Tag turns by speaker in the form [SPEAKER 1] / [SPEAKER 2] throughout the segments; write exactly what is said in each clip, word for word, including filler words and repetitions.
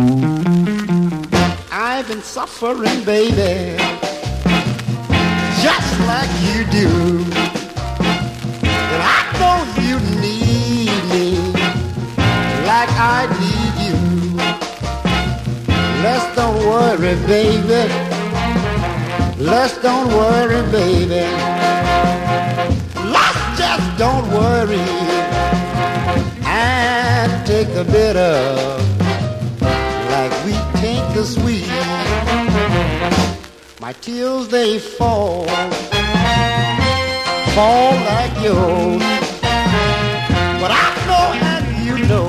[SPEAKER 1] I've been suffering, baby, just like you do. And I know you need me like I need you. Let's don't worry, baby. Let's don't worry, baby. Let's just don't worry and take the bitter like we take the sweet. My tears they fall, fall like yours. But I know and you know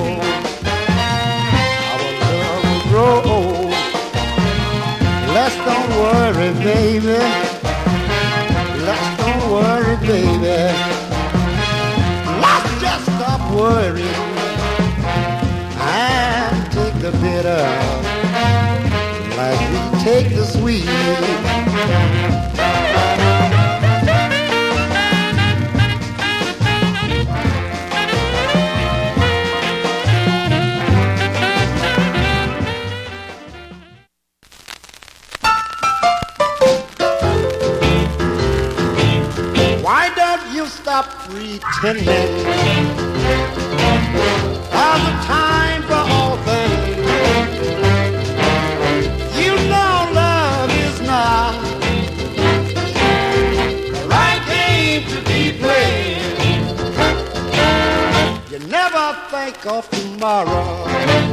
[SPEAKER 1] our love will grow old. Let's don't worry, baby. Let's don't worry, baby. Let's just stop worrying and take the bitter like we take the sweet. Why don't you stop pretending? There's a time for all things. You know love is not the right game to be played. You never think of tomorrow.